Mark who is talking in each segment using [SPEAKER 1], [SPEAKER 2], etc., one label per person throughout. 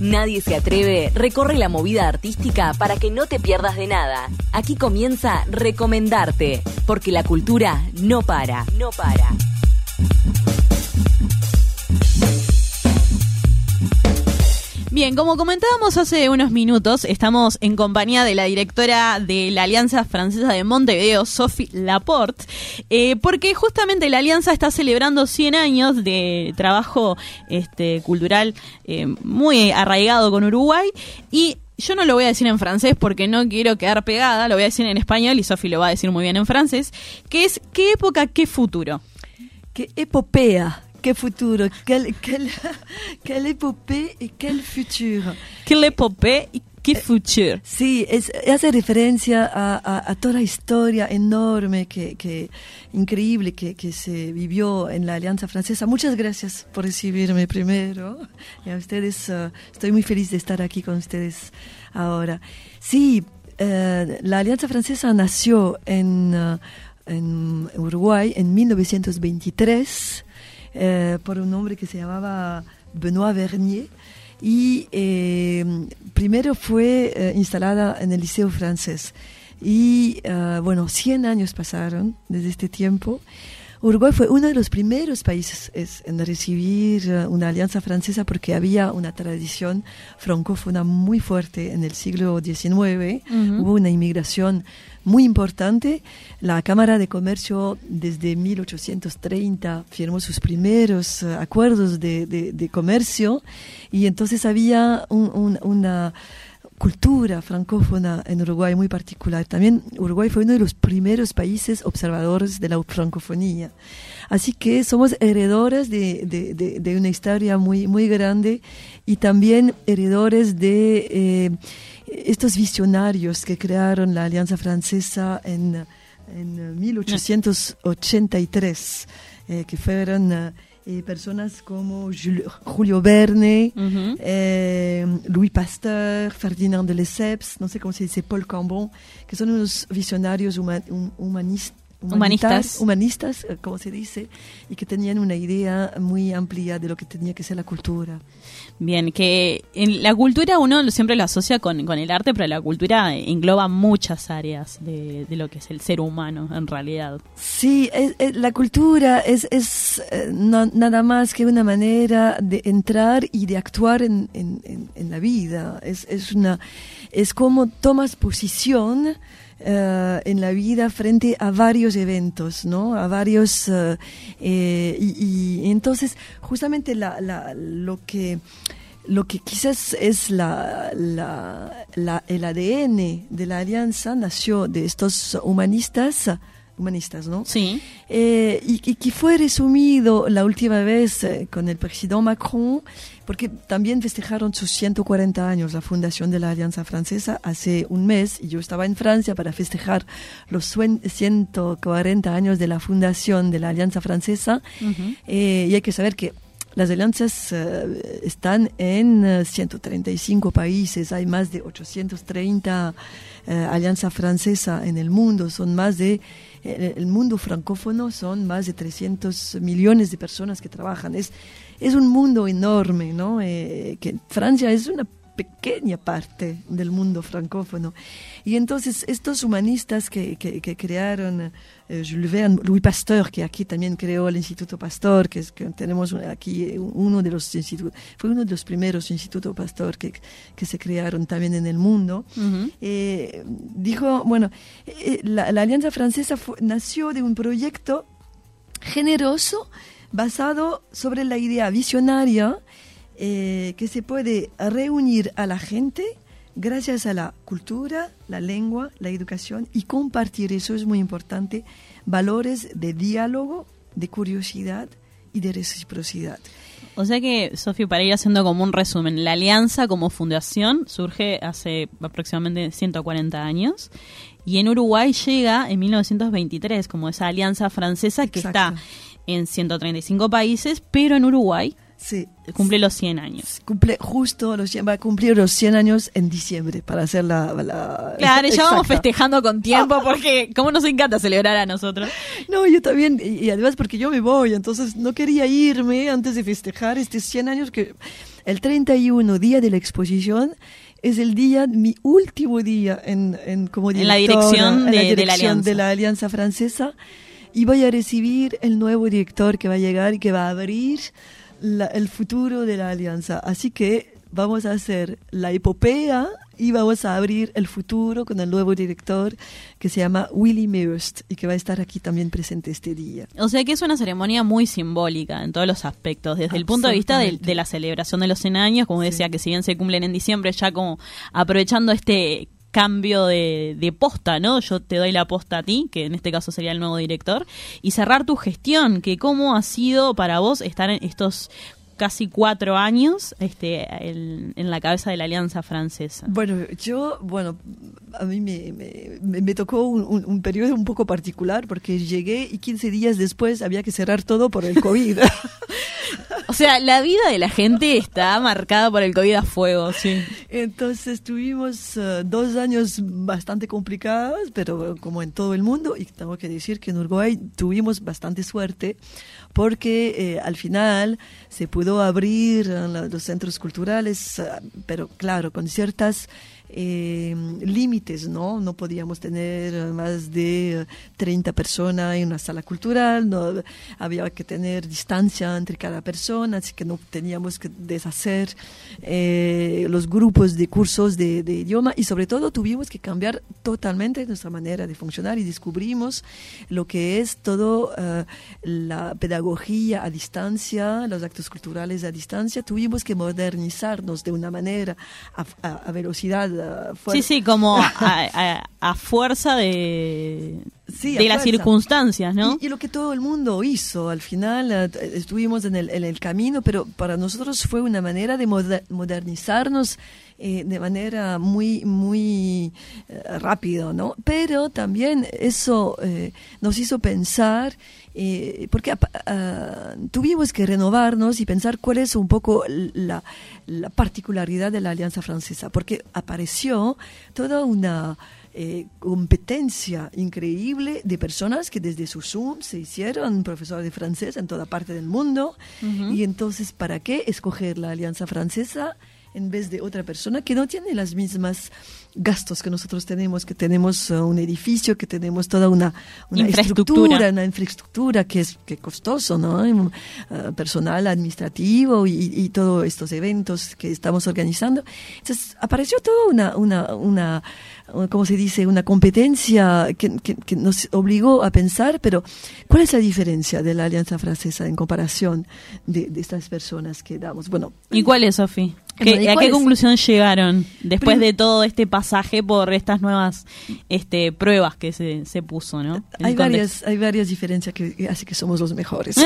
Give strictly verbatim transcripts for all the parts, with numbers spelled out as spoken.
[SPEAKER 1] Nadie se atreve, recorre la movida artística para que no te pierdas de nada. Aquí comienza Recomendarte, porque la cultura no para, no para.
[SPEAKER 2] Bien, como comentábamos hace unos minutos, estamos en compañía de la directora de la Alianza Francesa de Montevideo, Sophie Laporte, eh, porque justamente la Alianza está celebrando cien años de trabajo este, cultural eh, muy arraigado con Uruguay, y yo no lo voy a decir en francés porque no quiero quedar pegada, lo voy a decir en español y Sophie lo va a decir muy bien en francés, que es ¿qué época, qué futuro?
[SPEAKER 3] ¡Qué epopea! ¡Qué futuro! ¡Quelle, quelle, quelle épopée y quel futuro!
[SPEAKER 2] ¡Qué épopée y qué futuro!
[SPEAKER 3] Sí, es, hace referencia a, a, a toda la historia enorme, que, que increíble que, que se vivió en la Alianza Francesa. Muchas gracias por recibirme primero. Y a ustedes, uh, estoy muy feliz de estar aquí con ustedes ahora. Sí, uh, la Alianza Francesa nació en, uh, en Uruguay en mil novecientos veintitrés. Eh, por un hombre que se llamaba Benoît Vernier, y eh, primero fue eh, instalada en el Liceo Francés. Y uh, bueno, cien años pasaron desde este tiempo. Uruguay fue uno de los primeros países es, en recibir uh, una alianza francesa, porque había una tradición francófona muy fuerte en el siglo diecinueve. Uh-huh. Hubo una inmigración muy importante. La Cámara de Comercio desde mil ochocientos treinta firmó sus primeros uh, acuerdos de, de, de comercio, y entonces había un, un, una cultura francófona en Uruguay muy particular. También Uruguay fue uno de los primeros países observadores de la francofonía. Así que somos heredores de, de, de, de una historia muy, muy grande, y también heredores de eh, estos visionarios que crearon la Alianza Francesa en, en mil ochocientos ochenta y tres, eh, que fueron Uh, Eh, personas como Julio, Julio Verne, uh-huh. eh, Louis Pasteur, Ferdinand de Lesseps, no sé cómo se dice, Paul Cambon, que son unos visionarios human, un, humanist,
[SPEAKER 2] humanistas,
[SPEAKER 3] humanistas, como se dice, y que tenían una idea muy amplia de lo que tenía que ser la cultura.
[SPEAKER 2] Bien, que en la cultura uno siempre lo asocia con, con el arte, pero la cultura engloba muchas áreas de, de lo que es el ser humano en realidad.
[SPEAKER 3] Sí, es, es, la cultura es, es eh, no, nada más que una manera de entrar y de actuar en, en, en, en la vida. Es, es, una, es como tomas posición Uh, en la vida frente a varios eventos, ¿no? A varios uh, eh, y, y entonces justamente la, la, lo que lo que quizás es la, la, la el A D N de la Alianza nació de estos humanistas humanistas, ¿no?
[SPEAKER 2] Sí.
[SPEAKER 3] Eh, y, y que fue resumido la última vez eh, con el presidente Macron, porque también festejaron sus ciento cuarenta años, la fundación de la Alianza Francesa, hace un mes, y yo estaba en Francia para festejar los ciento cuarenta años de la fundación de la Alianza Francesa. Uh-huh. Eh, y hay que saber que las alianzas uh, están en uh, ciento treinta y cinco países, hay más de ochocientos treinta uh, alianzas francesas en el mundo, son más de, eh, el mundo francófono son más de trescientos millones de personas que trabajan, es, es un mundo enorme, ¿no? Eh, que Francia es una pequeña parte del mundo francófono. Y entonces estos humanistas que, que, que crearon eh, Jules Verne, Louis Pasteur, que aquí también creó el Instituto Pasteur, que, es, que tenemos aquí uno de los institutos, fue uno de los primeros institutos Pasteur que, que se crearon también en el mundo. Uh-huh. Eh, dijo, bueno, eh, la, la Alianza Francesa fue, nació de un proyecto generoso basado sobre la idea visionaria Eh, que se puede reunir a la gente gracias a la cultura, la lengua, la educación, y compartir, eso es muy importante, valores de diálogo, de curiosidad y de reciprocidad.
[SPEAKER 2] O sea que, Sophie, para ir haciendo como un resumen, la Alianza como fundación surge hace aproximadamente ciento cuarenta años, y en Uruguay llega en mil novecientos veintitrés como esa Alianza Francesa que Exacto. está en ciento treinta y cinco países, pero en Uruguay
[SPEAKER 3] Sí.
[SPEAKER 2] Cumple los cien años.
[SPEAKER 3] Cumple justo los cien, va a cumplir los cien años en diciembre, para hacer la... la
[SPEAKER 2] claro, ya vamos
[SPEAKER 3] exacta.
[SPEAKER 2] festejando con tiempo, porque como nos encanta celebrar a nosotros.
[SPEAKER 3] No, yo también, y, y además porque yo me voy, entonces no quería irme antes de festejar estos cien años, que el treinta y uno, día de la exposición, es el día, mi último día en, en como directora,
[SPEAKER 2] en la dirección, de,
[SPEAKER 3] en la, dirección
[SPEAKER 2] de, la Alianza.
[SPEAKER 3] de la Alianza Francesa, y voy a recibir el nuevo director que va a llegar y que va a abrir la, el futuro de la Alianza. Así que vamos a hacer la epopea y vamos a abrir el futuro con el nuevo director que se llama Willy Meurst y que va a estar aquí también presente este día.
[SPEAKER 2] O sea que es una ceremonia muy simbólica en todos los aspectos, desde el punto de vista de, de la celebración de los cien años, como sí. decía, que si bien se cumplen en diciembre, ya como aprovechando este cambio de, de posta, ¿no? Yo te doy la posta a ti, que en este caso sería el nuevo director, y cerrar tu gestión, que cómo ha sido para vos estar en estos casi cuatro años este, el, en la cabeza de la Alianza Francesa.
[SPEAKER 3] Bueno, yo, bueno, a mí me, me, me tocó un, un, un periodo un poco particular porque llegué y quince días después había que cerrar todo por el COVID.
[SPEAKER 2] O sea, la vida de la gente está marcada por el COVID a fuego, sí.
[SPEAKER 3] Entonces tuvimos uh, dos años bastante complicados, pero como en todo el mundo, y tengo que decir que en Uruguay tuvimos bastante suerte porque eh, al final se pudo abrir uh, los centros culturales, uh, pero claro, con ciertas eh, límites, ¿no? No podíamos tener más de treinta personas en una sala cultural, no había que tener distancia entre cada persona, así que no teníamos que deshacer eh, los grupos de cursos de, de idioma y sobre todo tuvimos que cambiar totalmente nuestra manera de funcionar y descubrimos lo que es todo uh, la pedagogía a distancia, los actos culturales a distancia. Tuvimos que modernizarnos de una manera a, a, a velocidad uh,
[SPEAKER 2] sí, sí, como a, a, a fuerza de,
[SPEAKER 3] sí,
[SPEAKER 2] de
[SPEAKER 3] a
[SPEAKER 2] las
[SPEAKER 3] fuerza.
[SPEAKER 2] circunstancias, ¿no?
[SPEAKER 3] Y, y lo que todo el mundo hizo, al final uh, estuvimos en el, en el camino, pero para nosotros fue una manera de moder, modernizarnos eh, de manera muy, muy uh, rápido, ¿no? Pero también eso eh, nos hizo pensar, eh, porque uh, tuvimos que renovarnos y pensar cuál es un poco la, la particularidad de la Alianza Francesa, porque apareció toda una Eh, competencia increíble de personas que desde su Zoom se hicieron profesores de francés en toda parte del mundo. Uh-huh. Y entonces, ¿para qué escoger la Alianza Francesa en vez de otra persona que no tiene las mismas gastos que nosotros tenemos, que tenemos uh, un edificio, que tenemos toda una, una infraestructura, una infraestructura que es que costoso, ¿no? Uh, personal administrativo y, y todos estos eventos que estamos organizando. Entonces, apareció toda una, una, una ¿cómo se dice? Una competencia que, que, que nos obligó a pensar, pero ¿cuál es la diferencia de la Alianza Francesa en comparación de, de estas personas que damos? Bueno,
[SPEAKER 2] ¿y cuál es, Sofi? ¿Qué, ¿A qué conclusión llegaron después de todo este pasaje por estas nuevas este, pruebas que se, se puso, ¿no?
[SPEAKER 3] Hay varias, hay varias diferencias que hacen que somos los mejores.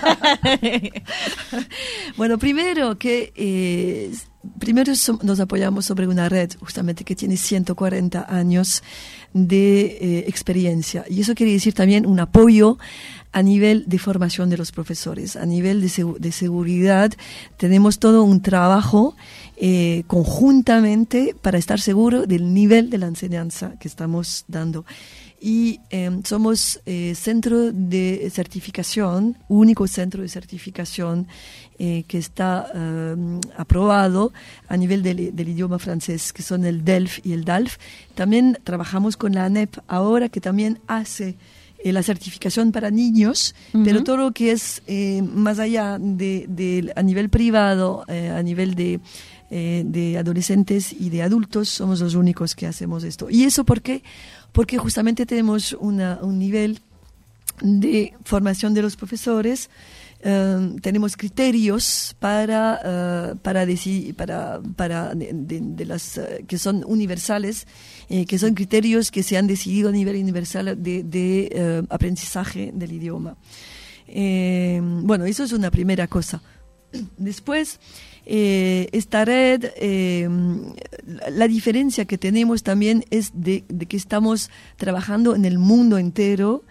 [SPEAKER 3] Bueno, primero que eh, primero nos apoyamos sobre una red justamente que tiene ciento cuarenta años de eh, experiencia, y eso quiere decir también un apoyo a nivel de formación de los profesores, a nivel de, seg- de seguridad. Tenemos todo un trabajo eh, conjuntamente para estar seguro del nivel de la enseñanza que estamos dando. Y eh, somos eh, centro de certificación, único centro de certificación eh, que está eh, aprobado a nivel del, del idioma francés, que son el D E L F y el D A L F. También trabajamos con la A N E P ahora, que también hace eh, la certificación para niños, uh-huh. pero todo lo que es eh, más allá de, de a nivel privado, eh, a nivel de eh, de adolescentes y de adultos, somos los únicos que hacemos esto. ¿Y eso por qué? Porque justamente tenemos una, un nivel de formación de los profesores, uh, tenemos criterios para uh, para decir para para de, de, de las uh, que son universales, eh, que son criterios que se han decidido a nivel universal de, de uh, aprendizaje del idioma. Eh, bueno, eso es una primera cosa. Después, eh, esta red, eh, la, la diferencia que tenemos también es de, de que estamos trabajando en el mundo entero,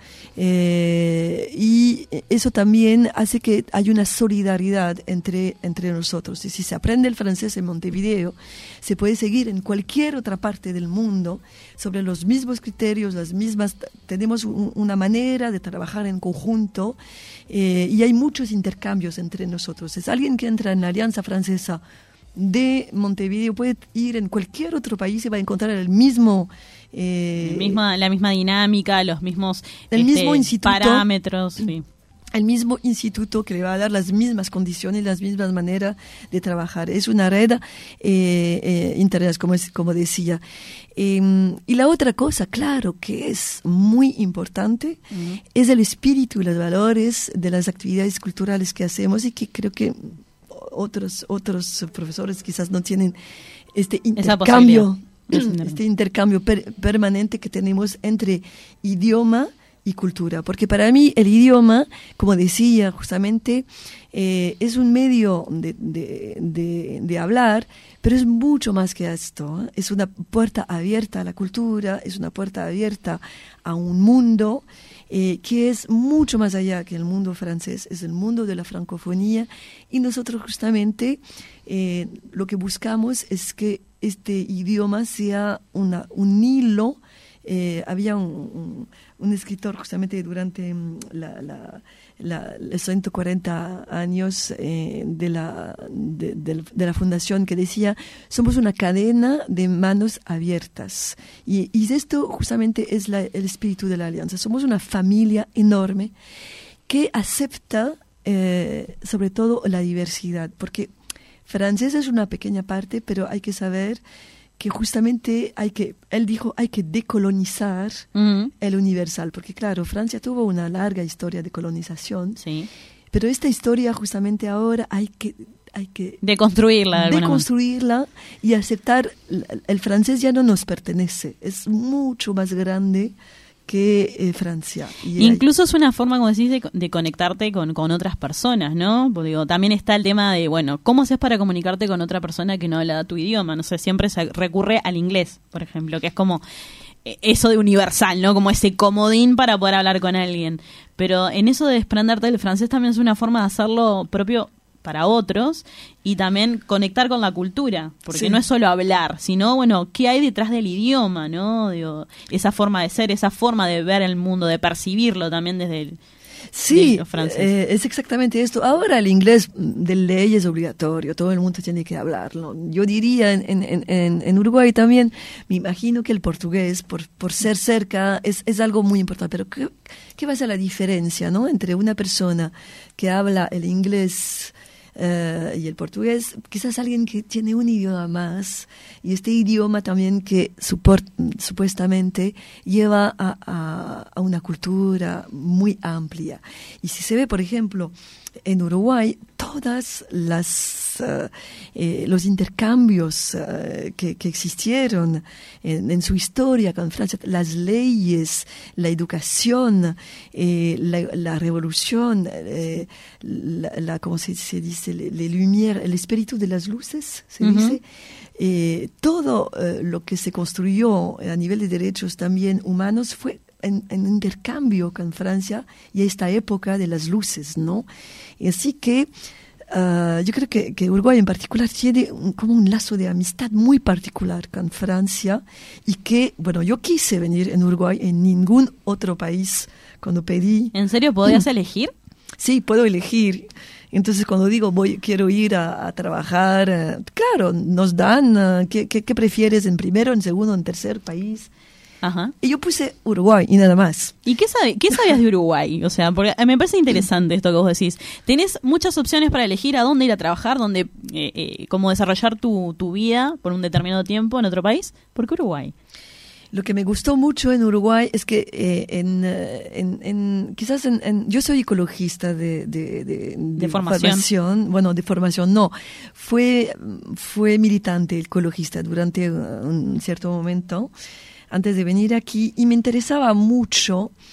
[SPEAKER 3] eh, y eso también hace que haya una solidaridad entre, entre nosotros. Y si se aprende el francés en Montevideo, se puede seguir en cualquier otra parte del mundo sobre los mismos criterios, las mismas, tenemos un, una manera de trabajar en conjunto, eh, y hay muchos intercambios entre nosotros. Es alguien que entra en la Alianza Francesa de Montevideo puede ir en cualquier otro país y va a encontrar el mismo eh,
[SPEAKER 2] el misma, la misma dinámica, los mismos
[SPEAKER 3] el
[SPEAKER 2] este,
[SPEAKER 3] mismo instituto,
[SPEAKER 2] parámetros, sí.
[SPEAKER 3] El mismo instituto que le va a dar las mismas condiciones, las mismas maneras de trabajar. Es una red eh, eh, internacional, como, es, como decía. Eh, y la otra cosa, claro, que es muy importante, uh-huh. es el espíritu y los valores de las actividades culturales que hacemos, y que creo que otros otros profesores quizás no tienen este intercambio, este intercambio per, permanente que tenemos entre idioma y cultura, porque para mí el idioma, como decía justamente, eh, es un medio de, de, de, de hablar, pero es mucho más que esto, ¿eh? Es una puerta abierta a la cultura, es una puerta abierta a un mundo eh, que es mucho más allá que el mundo francés, es el mundo de la francofonía, y nosotros justamente eh, lo que buscamos es que este idioma sea una, un hilo. Eh, había un, un, un escritor justamente durante la, la, la, los ciento cuarenta años eh, de, la, de, de, de la fundación, que decía: somos una cadena de manos abiertas, y, y esto justamente es la, el espíritu de la alianza. Somos una familia enorme que acepta eh, sobre todo la diversidad, porque francés es una pequeña parte, pero hay que saber que justamente hay que, él dijo, hay que decolonizar uh-huh. el universal, porque claro, Francia tuvo una larga historia de colonización,
[SPEAKER 2] sí.
[SPEAKER 3] pero esta historia justamente ahora hay que, hay que
[SPEAKER 2] deconstruirla, de
[SPEAKER 3] deconstruirla y aceptar, el, el francés ya no nos pertenece, es mucho más grande que eh, Francia. Y
[SPEAKER 2] incluso hay... es una forma, como decís, de, de conectarte con, con otras personas, ¿no? Porque digo, también está el tema de, bueno, ¿cómo haces para comunicarte con otra persona que no habla tu idioma? No sé, siempre se recurre al inglés, por ejemplo, que es como eso de universal, ¿no? Como ese comodín para poder hablar con alguien. Pero en eso de desprenderte del francés también es una forma de hacerlo propio para otros, y también conectar con la cultura, porque sí. no es solo hablar, sino, bueno, ¿qué hay detrás del idioma, no? Digo, esa forma de ser, esa forma de ver el mundo, de percibirlo también desde el
[SPEAKER 3] Sí, eh, es exactamente esto. Ahora el inglés de ley es obligatorio, todo el mundo tiene que hablarlo. Yo diría en, en, en, en Uruguay también, me imagino que el portugués, por, por ser cerca, es, es algo muy importante. Pero ¿qué, qué va a ser la diferencia, no? Entre una persona que habla el inglés Uh, y el portugués, quizás alguien que tiene un idioma más, y este idioma también que suport, supuestamente lleva a, a, a una cultura muy amplia. Y si se ve, por ejemplo, en Uruguay, todas las uh, eh, los intercambios uh, que, que existieron en, en su historia con Francia, las leyes, la educación, eh, la, la revolución, eh, la, la, ¿cómo se, se dice? Les, les lumières, el espíritu de las luces, se uh-huh. dice. Eh, todo uh, lo que se construyó a nivel de derechos también humanos fue en, en intercambio con Francia y esta época de las luces, ¿no? Y así que uh, yo creo que, que Uruguay en particular tiene un, como un lazo de amistad muy particular con Francia, y que, bueno, yo quise venir en Uruguay, en ningún otro país cuando pedí.
[SPEAKER 2] ¿En serio podías elegir?
[SPEAKER 3] Sí, puedo elegir. Entonces, cuando digo voy, quiero ir a, a trabajar, uh, claro, nos dan, uh, ¿qué, qué, ¿qué prefieres? ¿En primero, en segundo, en tercer país?
[SPEAKER 2] Ajá.
[SPEAKER 3] Y yo puse Uruguay y nada más.
[SPEAKER 2] ¿Y qué, sabe, qué sabías de Uruguay? O sea, porque me parece interesante esto que vos decís. Tenés muchas opciones para elegir a dónde ir a trabajar, dónde, eh, eh, cómo desarrollar tu, tu vida por un determinado tiempo en otro país. ¿Por qué Uruguay?
[SPEAKER 3] Lo que me gustó mucho en Uruguay es que eh, en, en, en quizás en, en yo soy ecologista de de, de, de,
[SPEAKER 2] de formación.
[SPEAKER 3] formación, bueno, de formación no, fue fue militante ecologista durante un cierto momento antes de venir aquí, y me interesaba mucho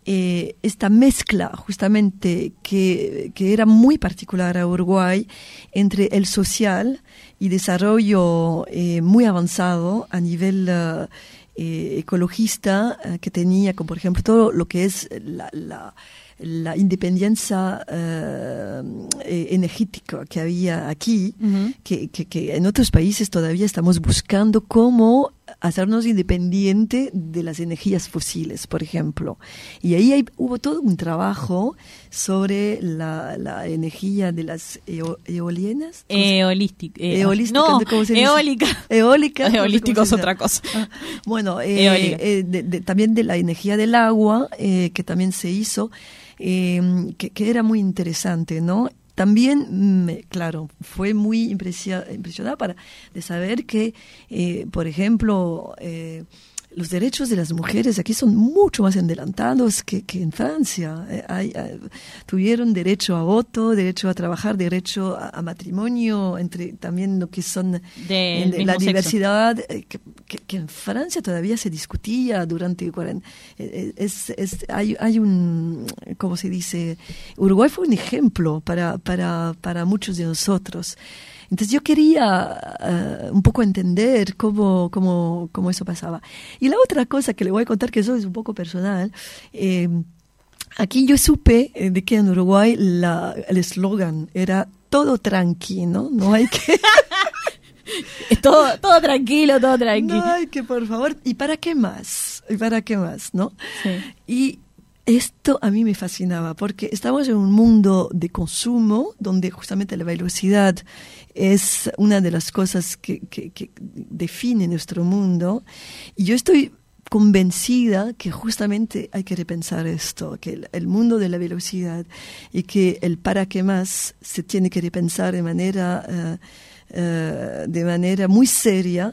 [SPEAKER 3] eh, esta mezcla justamente que, que era muy particular a Uruguay entre el social y desarrollo eh, muy avanzado a nivel uh, eh, ecologista uh, que tenía, como por ejemplo todo lo que es la, la la independencia uh, eh, energética que había aquí, uh-huh. que, que, que en otros países todavía estamos buscando cómo hacernos independiente de las energías fósiles, por ejemplo. Y ahí hay, hubo todo un trabajo sobre la, la energía de las eo, eolianas.
[SPEAKER 2] Eolística.
[SPEAKER 3] Eh, eolística.
[SPEAKER 2] No,
[SPEAKER 3] ¿cómo se dice?
[SPEAKER 2] eólica.
[SPEAKER 3] Eólica.
[SPEAKER 2] Eolístico es otra cosa.
[SPEAKER 3] Ah, bueno, eh, eh, de, de, también de la energía del agua, eh, que también se hizo, eh, que, que era muy interesante, ¿no? También, me, claro, fue muy impresionada para de saber que, eh, por ejemplo, eh, los derechos de las mujeres aquí son mucho más adelantados que, que en Francia. Eh, hay, hay, tuvieron derecho a voto, derecho a trabajar, derecho a, a matrimonio, entre también lo que son
[SPEAKER 2] de
[SPEAKER 3] en, la diversidad, eh, que, que, que en Francia todavía se discutía durante cuarenta. Eh, es, es, hay, hay un, ¿cómo se dice? Uruguay fue un ejemplo para, para, para muchos de nosotros. Entonces yo quería uh, un poco entender cómo, cómo, cómo eso pasaba. Y la otra cosa que le voy a contar, que eso es un poco personal, eh, aquí yo supe de que en Uruguay la, el eslogan era todo tranquilo, ¿no? No hay que...
[SPEAKER 2] todo, todo tranquilo, todo tranquilo.
[SPEAKER 3] No hay que, por favor, ¿y para qué más? ¿Y para qué más, no?
[SPEAKER 2] Sí.
[SPEAKER 3] Y esto a mí me fascinaba, porque estamos en un mundo de consumo, donde justamente la velocidad es una de las cosas que, que, que define nuestro mundo. Y yo estoy convencida que justamente hay que repensar esto, que el, el mundo de la velocidad y que el para qué más se tiene que repensar de manera, uh, uh, de manera muy seria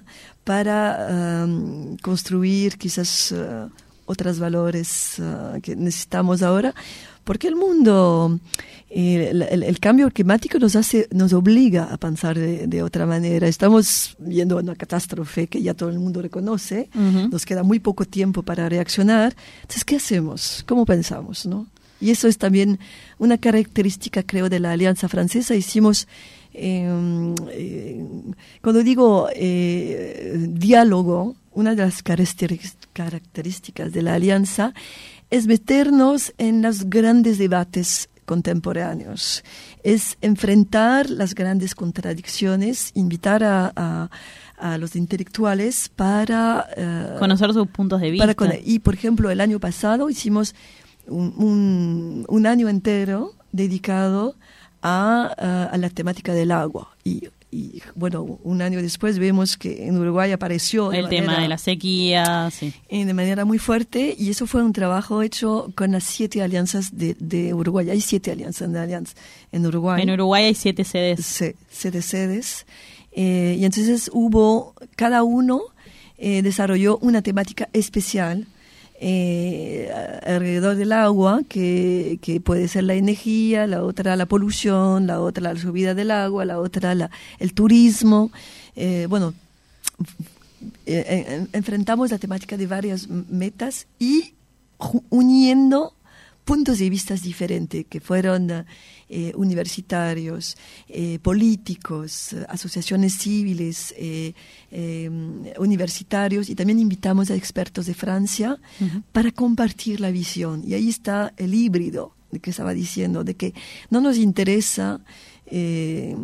[SPEAKER 3] para um, construir quizás uh, otros valores uh, que necesitamos ahora, porque el mundo, eh, el, el, el cambio climático nos hace, nos obliga a pensar de, de otra manera. Estamos viendo una catástrofe que ya todo el mundo reconoce, uh-huh. Nos queda muy poco tiempo para reaccionar. Entonces, ¿qué hacemos? ¿Cómo pensamos, no? Y eso es también una característica, creo, de la Alianza Francesa. Hicimos, eh, eh, cuando digo eh, diálogo, una de las características de la Alianza es meternos en los grandes debates contemporáneos, es enfrentar las grandes contradicciones, invitar a, a, a los intelectuales para... Uh,
[SPEAKER 2] conocer sus puntos de vista.
[SPEAKER 3] Para, y, por ejemplo, el año pasado hicimos un, un, un año entero dedicado a, a, a la temática del agua. Y Y bueno, un año después vemos que en Uruguay apareció
[SPEAKER 2] el
[SPEAKER 3] de
[SPEAKER 2] tema
[SPEAKER 3] manera,
[SPEAKER 2] de la sequía, sí.
[SPEAKER 3] de manera muy fuerte, y eso fue un trabajo hecho con las siete alianzas de, de Uruguay. Hay siete alianzas de alianzas en Uruguay.
[SPEAKER 2] En Uruguay hay siete sedes.
[SPEAKER 3] Sí, siete sedes. Eh, y entonces hubo, cada uno eh, desarrolló una temática especial Eh, alrededor del agua, que, que puede ser la energía, la otra la polución, la otra la subida del agua, la otra la, el turismo. Eh, bueno, eh, en, enfrentamos la temática de varias metas y uniendo puntos de vista diferentes, que fueron eh, universitarios, eh, políticos, eh, asociaciones civiles, eh, eh, universitarios, y también invitamos a expertos de Francia uh-huh. para compartir la visión. Y ahí está el híbrido de que estaba diciendo, de que no nos interesa eh,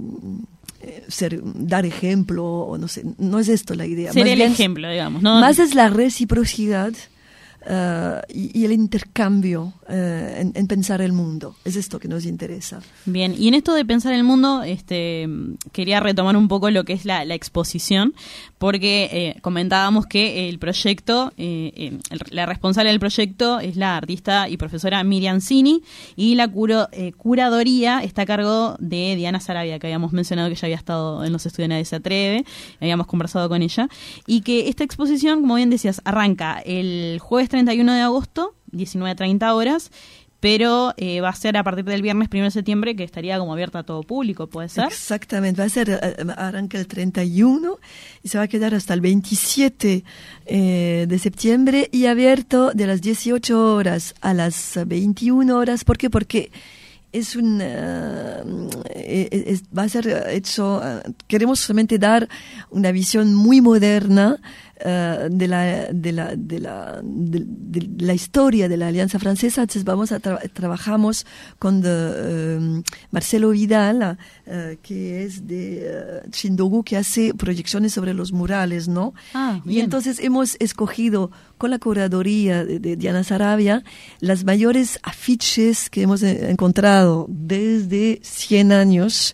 [SPEAKER 3] ser, dar ejemplo, o no sé, no es esto la idea.
[SPEAKER 2] Ser
[SPEAKER 3] más
[SPEAKER 2] el
[SPEAKER 3] bien,
[SPEAKER 2] ejemplo, digamos. ¿No?
[SPEAKER 3] Más es la reciprocidad. Uh, y, y el intercambio uh, en, en pensar el mundo. Es esto que nos interesa.
[SPEAKER 2] Bien, y en esto de pensar el mundo, este, quería retomar un poco lo que es la, la exposición, porque eh, comentábamos que el proyecto, eh, eh, el, la responsable del proyecto es la artista y profesora Miriam Cini, y la curo, eh, curadoría está a cargo de Diana Sarabia, que habíamos mencionado que ya había estado en los estudios Nadie se atreve, habíamos conversado con ella, y que esta exposición, como bien decías, arranca el jueves treinta y uno de agosto, diecinueve a treinta horas, pero eh, va a ser a partir del viernes primero de septiembre, que estaría como abierta a todo público, ¿puede ser?
[SPEAKER 3] Exactamente, va a ser, arranca el treinta y uno y se va a quedar hasta el veintisiete eh, de septiembre y abierto de las dieciocho horas a las veintiuna horas. ¿Por qué? Porque es un uh, es, va a ser hecho, uh, queremos solamente dar una visión muy moderna uh, de la de la de la de, de la historia de la Alianza Francesa. Entonces vamos a tra- trabajamos con de, uh, Marcelo Vidal, uh, que es de uh, Chindogu, que hace proyecciones sobre los murales, ¿no?
[SPEAKER 2] Ah,
[SPEAKER 3] y entonces hemos escogido con la curaduría de, de Diana Sarabia las mayores afiches que hemos encontrado desde cien años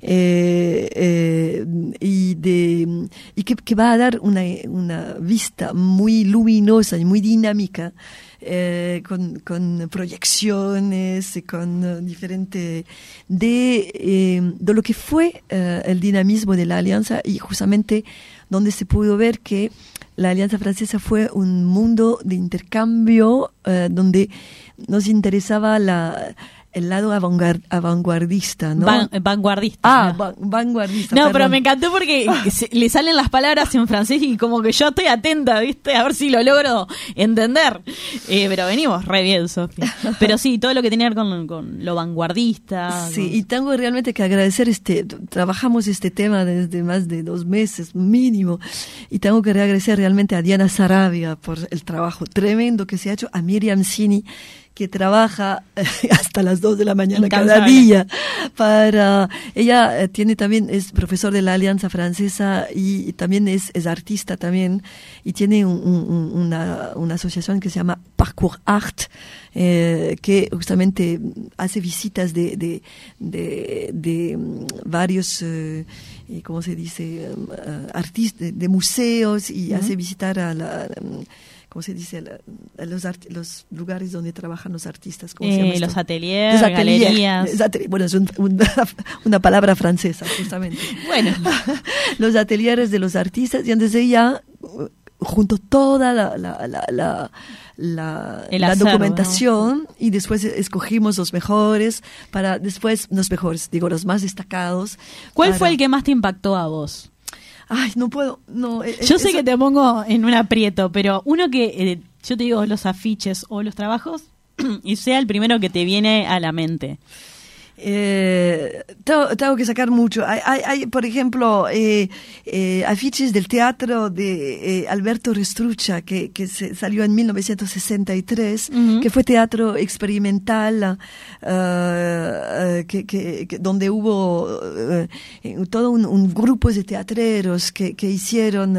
[SPEAKER 3] eh, eh, y, de, y que, que va a dar una, una vista muy luminosa y muy dinámica, eh, con, con proyecciones y con uh, diferente de, eh, de lo que fue uh, el dinamismo de la Alianza, y justamente donde se pudo ver que la Alianza Francesa fue un mundo de intercambio, uh, donde nos interesaba la, el lado avantguard, avantguardista, ¿no?
[SPEAKER 2] Van, vanguardista.
[SPEAKER 3] Ah,
[SPEAKER 2] no.
[SPEAKER 3] va, vanguardista.
[SPEAKER 2] No,
[SPEAKER 3] perdón.
[SPEAKER 2] pero me encantó porque se, le salen las palabras en francés y como que yo estoy atenta, ¿viste? A ver si lo logro entender. Eh, pero venimos re bien, Sofía. Pero sí, todo lo que tenía que ver con, con lo vanguardista.
[SPEAKER 3] Sí,
[SPEAKER 2] con...
[SPEAKER 3] y tengo realmente que agradecer este, trabajamos este tema desde más de dos meses mínimo, y tengo que agradecer realmente a Diana Sarabia por el trabajo tremendo que se ha hecho, a Miriam Cini, que trabaja hasta las dos de la mañana
[SPEAKER 2] Incansable.
[SPEAKER 3] cada día para, ella eh, tiene también, es profesor de la Alianza Francesa y, y también es, es artista también, y tiene un, un, una, una asociación que se llama Parcours Art, eh, que justamente hace visitas de, de, de, de varios, eh, ¿cómo se dice?, um, uh, artistas, de, de museos, y uh-huh. hace visitar a la... Um, ¿cómo se dice? La, los, art, los lugares donde trabajan los artistas. ¿Cómo
[SPEAKER 2] eh,
[SPEAKER 3] se llama esto?
[SPEAKER 2] Los ateliers,
[SPEAKER 3] los ateliers,
[SPEAKER 2] galerías.
[SPEAKER 3] Atelier, bueno, es un, una, una palabra francesa, justamente.
[SPEAKER 2] Bueno.
[SPEAKER 3] Los ateliers de los artistas, y entonces ella, junto toda la, la, la, la, la, la
[SPEAKER 2] acervo,
[SPEAKER 3] documentación, ¿no? Y después escogimos los mejores, para después, los mejores, digo, los más destacados.
[SPEAKER 2] ¿Cuál
[SPEAKER 3] para...
[SPEAKER 2] fue el que más te impactó a vos?
[SPEAKER 3] Ay, no puedo, no. Es,
[SPEAKER 2] yo sé
[SPEAKER 3] eso...
[SPEAKER 2] que te pongo en un aprieto, pero uno que, eh, yo te digo los afiches o los trabajos, y sea el primero que te viene a la mente.
[SPEAKER 3] Eh, tengo, tengo que sacar mucho. Hay, hay, hay por ejemplo, eh, eh, afiches del teatro de eh, Alberto Restruccia, que, que se salió en mil novecientos sesenta y tres, uh-huh. que fue teatro experimental, uh, uh, que, que, que, donde hubo uh, todo un, un grupo de teatreros que, que hicieron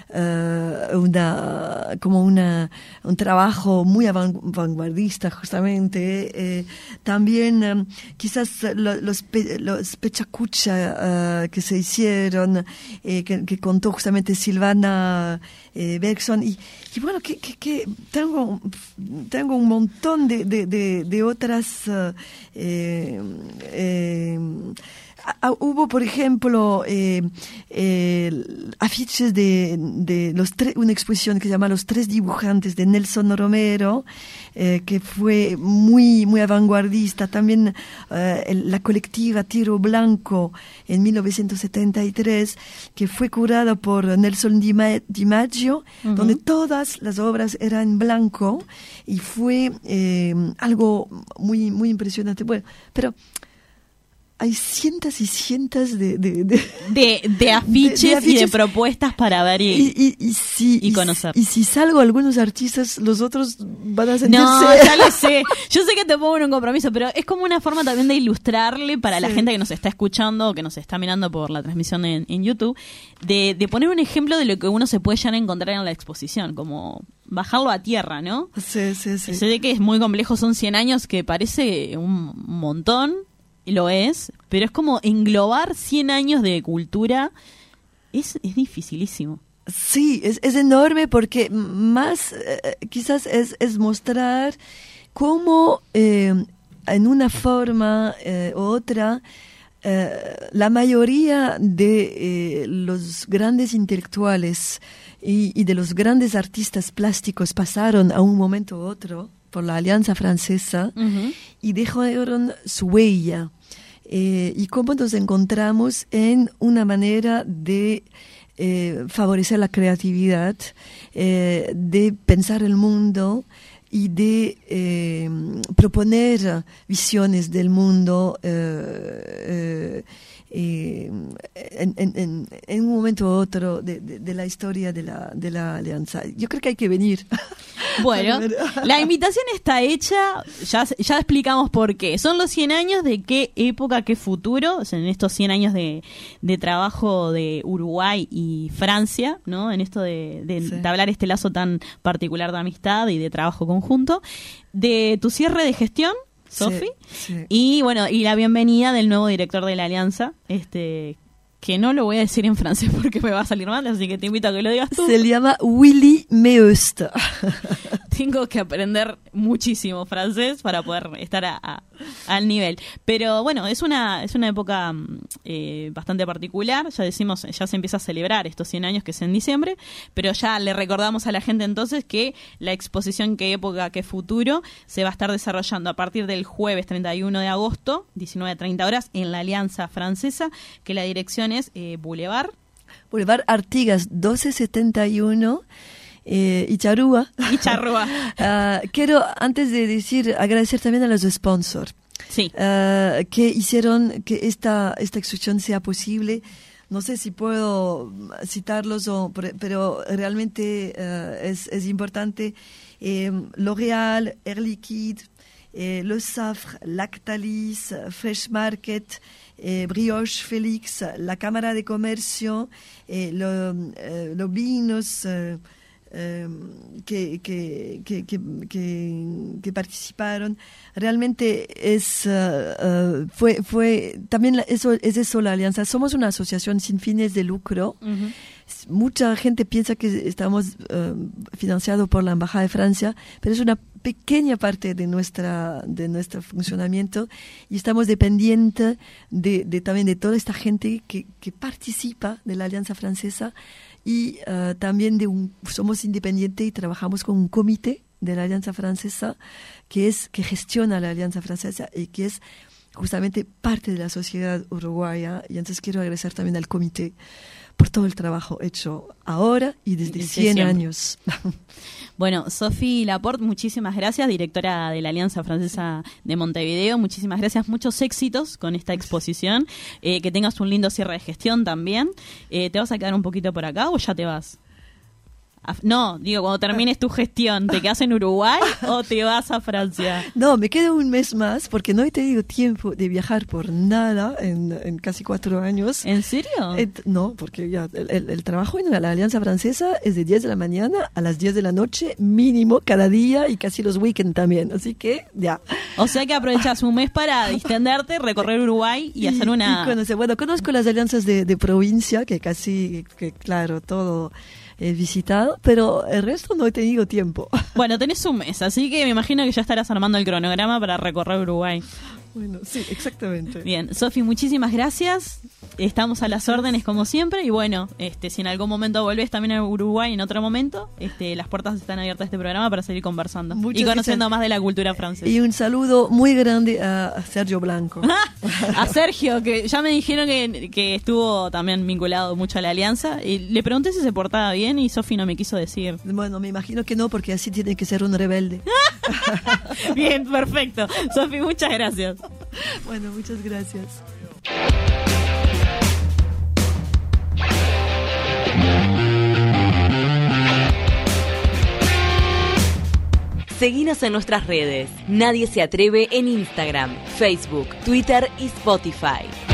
[SPEAKER 3] uh, una, como una, un trabajo muy vanguardista, justamente. Eh, también, um, quizás los, los, los Pechacucha uh, que se hicieron, eh, que, que contó justamente Silvana eh, Bergson, y, y bueno, que, que, que tengo, tengo un montón de, de, de, de otras uh, eh, eh, Ah, hubo, por ejemplo, eh, eh, afiches de, de los tres, una exposición que se llama Los Tres Dibujantes de Nelson Romero, eh, que fue muy, muy vanguardista. También eh, el, la colectiva Tiro Blanco en mil novecientos setenta y tres, que fue curada por Nelson Di, Ma- Di Maggio, uh-huh. donde todas las obras eran en blanco, y fue eh, algo muy, muy impresionante. Bueno, pero hay cientos y cientos de de, de,
[SPEAKER 2] de, de, afiches, de, de afiches y de propuestas para ver y,
[SPEAKER 3] y, y, y, si,
[SPEAKER 2] y conocer.
[SPEAKER 3] Y, y si salgo algunos artistas, los otros van a sentirse...
[SPEAKER 2] No, ya lo sé. Yo sé que te pongo en un compromiso, pero es como una forma también de ilustrarle para sí. la gente que nos está escuchando o que nos está mirando por la transmisión en, en YouTube, de, de poner un ejemplo de lo que uno se puede ya encontrar en la exposición, como bajarlo a tierra, ¿no?
[SPEAKER 3] Sí, sí, sí.
[SPEAKER 2] Sé que es muy complejo, son cien años, que parece un montón, lo es, pero es como englobar cien años de cultura, es, es dificilísimo.
[SPEAKER 3] Sí, es, es enorme, porque más eh, quizás es, es mostrar cómo eh, en una forma eh, u otra eh, la mayoría de eh, los grandes intelectuales y, y de los grandes artistas plásticos pasaron a un momento u otro por la Alianza Francesa uh-huh. y dejaron su huella. Eh, y cómo nos encontramos en una manera de eh, favorecer la creatividad, eh, de pensar el mundo y de eh, proponer visiones del mundo eh, eh, eh, en, en, en un momento u otro de, de, de la historia de la, de la alianza. Yo creo que hay que venir.
[SPEAKER 2] Bueno, la invitación está hecha, ya, ya explicamos por qué. Son los cien años de qué época, qué futuro, o sea, en estos cien años de, de trabajo de Uruguay y Francia, ¿no? En esto de, de sí. entablar este lazo tan particular de amistad y de trabajo conjunto. De tu cierre de gestión, Sofi, sí, sí. y bueno, y la bienvenida del nuevo director de la Alianza, este que no lo voy a decir en francés porque me va a salir mal, así que te invito a que lo digas tú.
[SPEAKER 3] Se llama Willy Meust.
[SPEAKER 2] Tengo que aprender muchísimo francés para poder estar a, a, al nivel. Pero bueno, es una es una época eh, bastante particular. Ya decimos, ya se empieza a celebrar estos cien años, que es en diciembre, pero ya le recordamos a la gente entonces que la exposición Qué época, qué futuro se va a estar desarrollando a partir del jueves treinta y uno de agosto, diecinueve a treinta horas, en la Alianza Francesa, que la dirección es eh, Boulevard.
[SPEAKER 3] Boulevard Artigas doce setenta y uno. Eh, y Charrúa.
[SPEAKER 2] Y Charrúa.
[SPEAKER 3] uh, quiero, antes de decir, agradecer también a los sponsors
[SPEAKER 2] sí.
[SPEAKER 3] uh, que hicieron que esta, esta exposición sea posible. No sé si puedo citarlos, o, pero realmente uh, es, es importante. Eh, L'Oréal, Air Liquide, eh, Le Safre, Lactalis, Fresh Market, Eh, Brioche Félix, la Cámara de Comercio, eh, lo, eh, los vinos eh, eh, que, que, que, que, que, que participaron. Realmente es uh, uh, fue fue también la, eso es eso la Alianza. Somos una asociación sin fines de lucro. Uh-huh. Mucha gente piensa que estamos uh, financiados por la Embajada de Francia, pero es una pequeña parte de nuestra de nuestro funcionamiento y estamos dependientes de, de también de toda esta gente que, que participa de la Alianza Francesa y uh, también de un somos independientes y trabajamos con un comité de la Alianza Francesa que es que gestiona la Alianza Francesa y que es justamente parte de la sociedad uruguaya. Y entonces quiero agradecer también al comité por todo el trabajo hecho ahora y desde y cien siempre. años.
[SPEAKER 2] Bueno, Sofi Laporte, muchísimas gracias, directora de la Alianza Francesa de Montevideo. Muchísimas gracias, muchos éxitos con esta exposición. Eh, que tengas un lindo cierre de gestión también. Eh, ¿Te vas a quedar un poquito por acá o ya te vas? No, digo, cuando termines tu gestión, ¿te quedas en Uruguay o te vas a Francia?
[SPEAKER 3] No, me quedo un mes más porque no he tenido tiempo de viajar por nada en, en casi cuatro años.
[SPEAKER 2] ¿En serio?
[SPEAKER 3] Et, no, porque ya el, el, el trabajo en la Alianza Francesa es de diez de la mañana a las diez de la noche mínimo cada día y casi los weekends también, así que ya.
[SPEAKER 2] O sea que aprovechas un mes para distenderte, recorrer Uruguay y, y hacer una...
[SPEAKER 3] Y conocer, bueno, conozco las alianzas de, de provincia, que casi, que claro, todo... he visitado, pero el resto no he tenido tiempo.
[SPEAKER 2] Bueno, tenés un mes, así que me imagino que ya estarás armando el cronograma para recorrer Uruguay.
[SPEAKER 3] Bueno, sí, exactamente.
[SPEAKER 2] Bien, Sofi, muchísimas gracias. Estamos a las órdenes como siempre y bueno, este, si en algún momento volvés también a Uruguay en otro momento, este, las puertas están abiertas a este programa para seguir conversando Muchas y conociendo gracias. Más de la cultura francesa.
[SPEAKER 3] Y un saludo muy grande a Sergio Blanco.
[SPEAKER 2] A Sergio, que ya me dijeron que, que estuvo también vinculado mucho a la Alianza y le pregunté si se portaba bien y Sofi no me quiso decir.
[SPEAKER 3] Bueno, me imagino que no, porque así tiene que ser un rebelde.
[SPEAKER 2] Bien, perfecto. Sofi, muchas gracias.
[SPEAKER 3] Bueno, muchas gracias.
[SPEAKER 1] Seguinos en nuestras redes. Nadie se atreve en Instagram, Facebook, Twitter y Spotify.